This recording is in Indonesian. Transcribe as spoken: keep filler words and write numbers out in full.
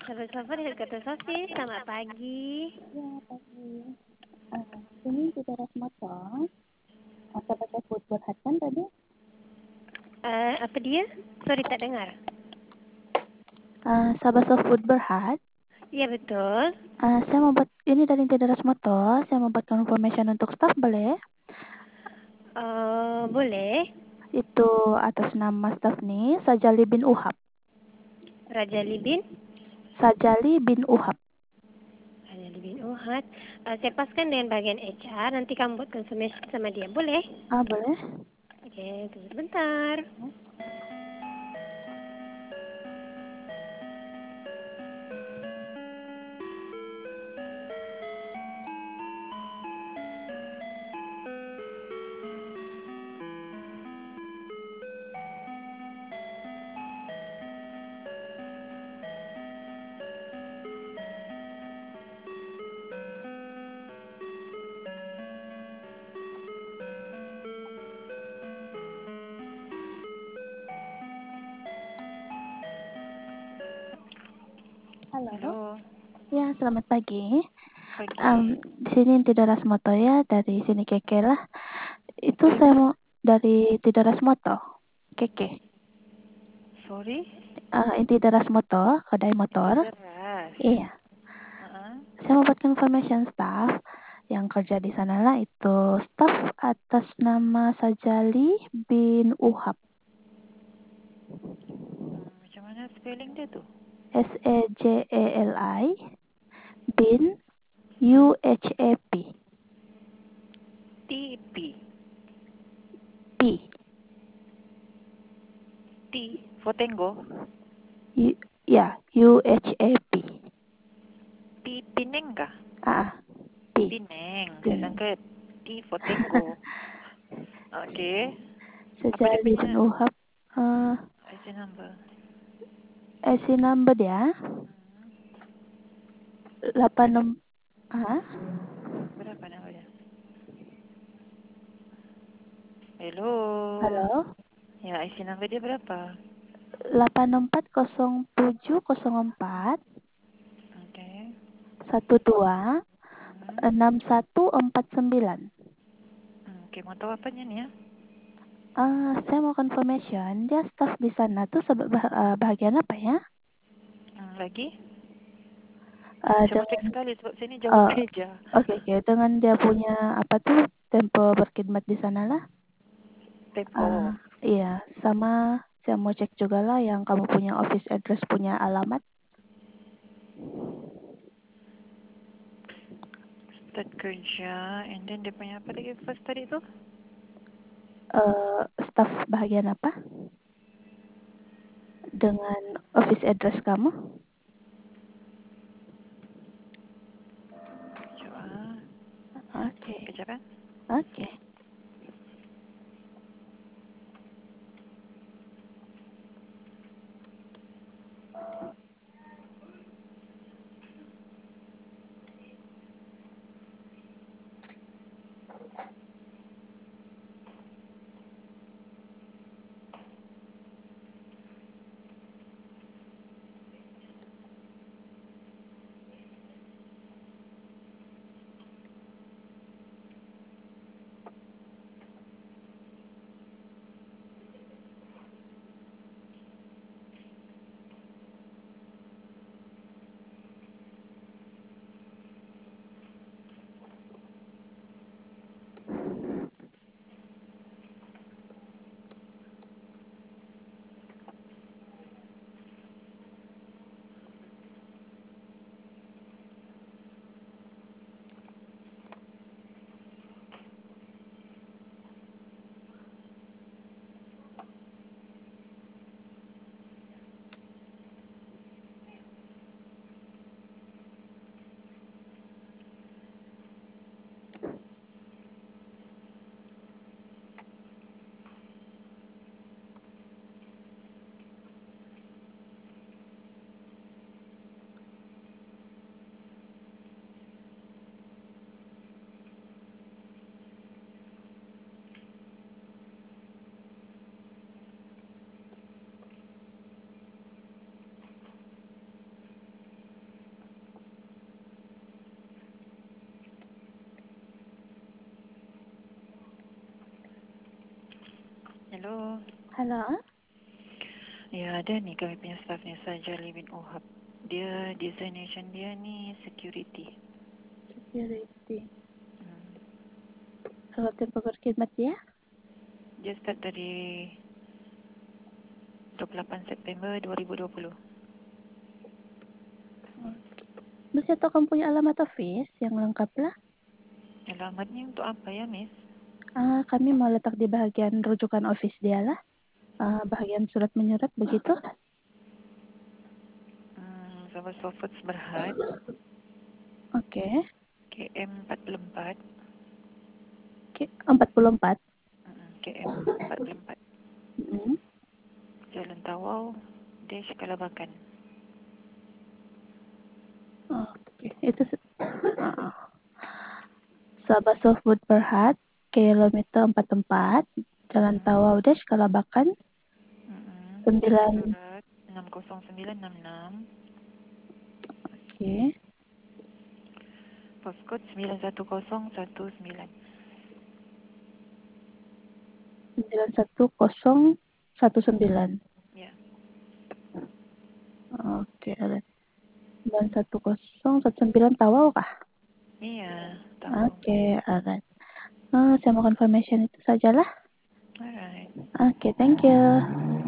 Sahabat-sahabat Hidup Kata Sosis, selamat pagi. Ya, pagi. Uh, ini di teras motor. Atau baca football hat kan tadi? Uh, apa dia? Sorry, tak dengar. Uh, sahabat soft food berhat. Ya, betul. Uh, saya mau buat ini dari teras motor. Saya mau buat confirmation untuk staff boleh? Uh, boleh. Itu atas nama staff nih, Sajali bin Uhab. Raja Libin. Sajali bin Uhab. Raja Libin Uhad. Uh, saya paskan dengan bagian H R. Nanti kamu buat confirmation sama dia. Boleh? Ah, boleh. Oke, tunggu sebentar. Halo. Halo. Ya, selamat pagi. Pagi. Um, di sini Tidaras Moto ya, dari sini Keke lah. Itu Dari saya mana? mau dari Tidaras Moto. Keke. Sorry? Uh, inti Tidaras Moto, kedai Inti motor. deras. Iya. Uh-uh. Saya mau buat confirmation staff yang kerja di sana lah itu staff atas nama Sajali bin Uhab. Hmm, macam mana spelling dia tu? S E J E L I bin U H A P. T P. P. T for Tango. U, ya, U H A P. P Penang kah? Ah, P. Penang. Saya Bin. sangka T for Tango. Okey. Apa dia Sajali bin punya Uhab. Uh, I C number? I C number dia delapan enam. Ah, Berapa nama dia? Hello. halo. Ya, I C number dia berapa? delapan empat nol tujuh nol empat Okey. satu dua Hmm. enam satu empat sembilan. Hmm, Okey, mau tahu apanya ni ya? Ah, saya mau confirmation dia staff di sana tuh sebe- bah- ah, bahagian apa ya? Hmm, lagi? Ah, Saya mau cek dengan sekali sebab saya ni jawab ah, kerja. oke oke dengan dia punya apa tuh tempo berkhidmat di sana lah. Ah, Tempo. iya, sama saya mau cek juga lah yang kamu punya office address punya alamat. Start kerja and then dia punya apa lagi first tadi tu? Eh, staff bahagian apa? Dengan office address kamu? Sekejap ah. Oke, Sekejap eh. oke. Hello. Halo. Ya, ada ni kami punya staff ni, Sajali bin Ohab. Dia designation dia ni security. Security. Hmm. Kalau tempoh berkhidmat ya? Dia start dari dua puluh lapan September dua ribu dua puluh. Masih tahu kamu punya alamat office yang lengkap lah? Alamatnya untuk apa ya, Miss? Ah, kami mau letak di bahagian rujukan office dia lah. Ah, bahagian surat menyurat begitu. Hmm, Sabah Sofots Berhad, Oke. K M empat puluh empat. Oke, empat puluh empat. Hmm, K M empat puluh empat. Mm. Jalan Tawau, Dash Kalabakan. Oke, itu se- ah. Sabah Sofood Berhad, kilometer empat puluh empat, Jalan Tawau Dash Kalabakan, Hmm, sembilan. surat enam kosong sembilan enam enam. Oke. Postcode sembilan satu kosong satu sembilan. sembilan satu kosong satu sembilan. Ya. Oke, sembilan satu kosong satu sembilan Tawau kah? Iya, tahu. Oke, alright. Ah, saya mau confirmation itu sajalah. Alright. Oke, thank you.